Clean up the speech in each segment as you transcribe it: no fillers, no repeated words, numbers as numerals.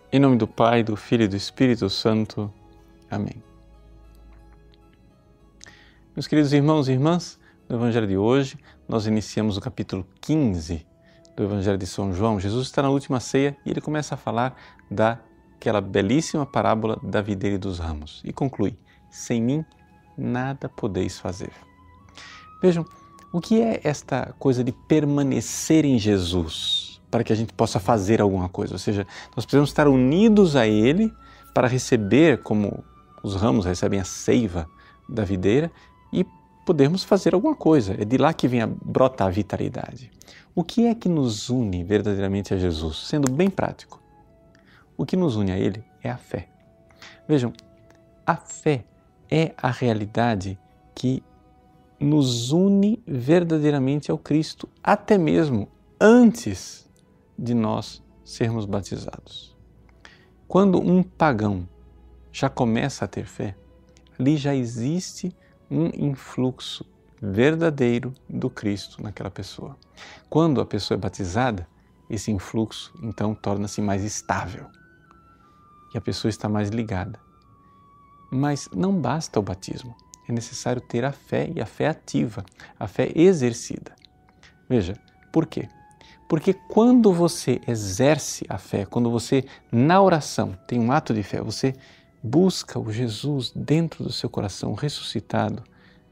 Em nome do Pai, do Filho e do Espírito Santo. Amém. Meus queridos irmãos e irmãs, no Evangelho de hoje, nós iniciamos o capítulo 15 do Evangelho de São João. Jesus está na última ceia e ele começa a falar daquela belíssima parábola da videira e dos ramos. E conclui: sem mim nada podeis fazer. Vejam, o que é esta coisa de permanecer em Jesus para que a gente possa fazer alguma coisa? Ou seja, nós precisamos estar unidos a Ele para receber, como os ramos recebem a seiva da videira, e podermos fazer alguma coisa. É de lá que vem brota a vitalidade. O que é que nos une verdadeiramente a Jesus? Sendo bem prático, o que nos une a Ele é a fé. Vejam, a fé é a realidade que nos une verdadeiramente ao Cristo, até mesmo antes de nós sermos batizados. Quando um pagão já começa a ter fé, ali já existe um influxo verdadeiro do Cristo naquela pessoa. Quando a pessoa é batizada, esse influxo então torna-se mais estável e a pessoa está mais ligada. Mas não basta o batismo. É necessário ter a fé e a fé ativa, a fé exercida. Veja, por quê? Porque quando você exerce a fé, quando você, na oração, tem um ato de fé, você busca o Jesus dentro do seu coração ressuscitado,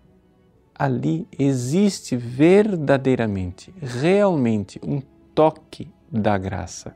ali existe verdadeiramente, realmente um toque da graça.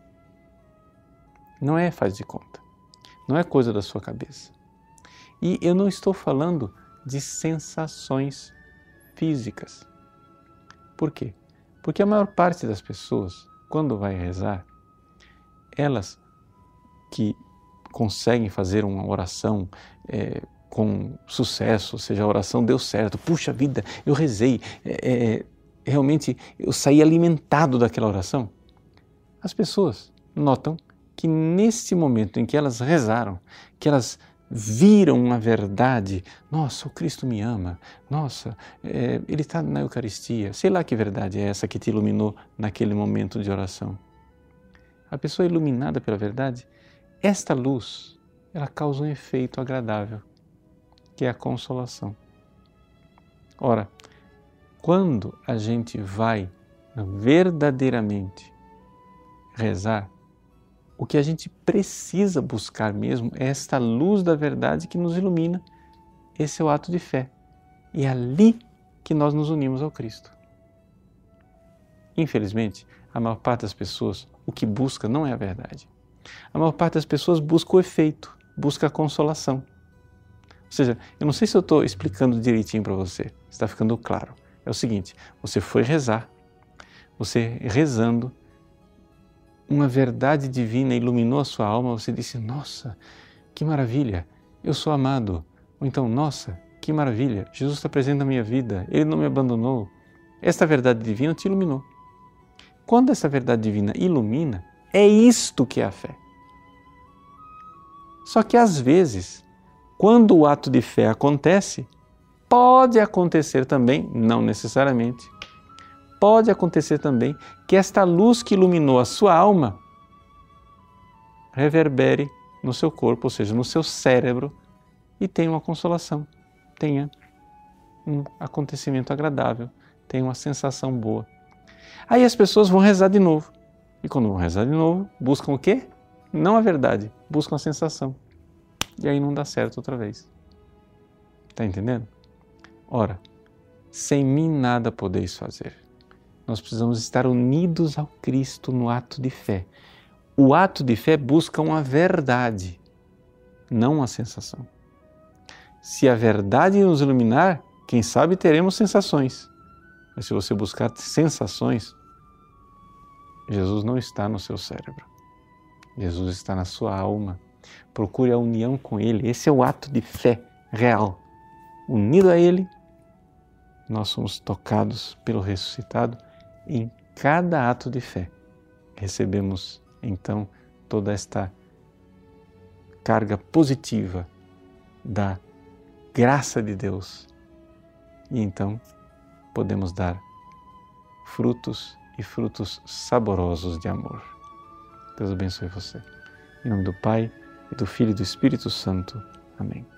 Não é faz de conta, não é coisa da sua cabeça. E eu não estou falando de sensações físicas. Por quê? Porque a maior parte das pessoas, quando vai rezar, elas que conseguem fazer uma oração com sucesso, ou seja, a oração deu certo, puxa vida, eu rezei, realmente eu saí alimentado daquela oração, as pessoas notam que nesse momento em que elas rezaram, que elas viram a verdade, nossa, o Cristo me ama, nossa, Ele está na Eucaristia, sei lá que verdade é essa que te iluminou naquele momento de oração. A pessoa iluminada pela verdade, esta luz, ela causa um efeito agradável, que é a consolação. Ora, quando a gente vai verdadeiramente rezar, o que a gente precisa buscar mesmo é esta luz da verdade que nos ilumina. Esse é o ato de fé. E é ali que nós nos unimos ao Cristo. Infelizmente, a maior parte das pessoas, o que busca não é a verdade. A maior parte das pessoas busca o efeito, busca a consolação. Ou seja, eu não sei se eu estou explicando direitinho para você, está ficando claro. É o seguinte, você foi rezar, você rezando, uma verdade divina iluminou a sua alma, você disse, nossa, que maravilha, eu sou amado. Ou então, nossa, que maravilha, Jesus está presente na minha vida, Ele não me abandonou. Esta verdade divina te iluminou. Quando essa verdade divina ilumina, é isto que é a fé. Só que às vezes, quando o ato de fé acontece, pode acontecer também, não necessariamente, pode acontecer também que esta luz que iluminou a sua alma reverbere no seu corpo, ou seja, no seu cérebro, e tenha uma consolação, tenha um acontecimento agradável, tenha uma sensação boa. Aí as pessoas vão rezar de novo. E quando vão rezar de novo, buscam o quê? Não a verdade, buscam a sensação. E aí não dá certo outra vez. Está entendendo? Ora, sem mim nada podeis fazer. Nós precisamos estar unidos ao Cristo no ato de fé. O ato de fé busca uma verdade, não uma sensação. Se a verdade nos iluminar, quem sabe teremos sensações. Mas se você buscar sensações, Jesus não está no seu cérebro. Jesus está na sua alma. Procure a união com Ele. Esse é o ato de fé real. Unido a Ele, nós somos tocados pelo ressuscitado em cada ato de fé. Recebemos, então, toda esta carga positiva da graça de Deus. E então podemos dar frutos e frutos saborosos de amor. Deus abençoe você. Em nome do Pai, e do Filho e do Espírito Santo. Amém.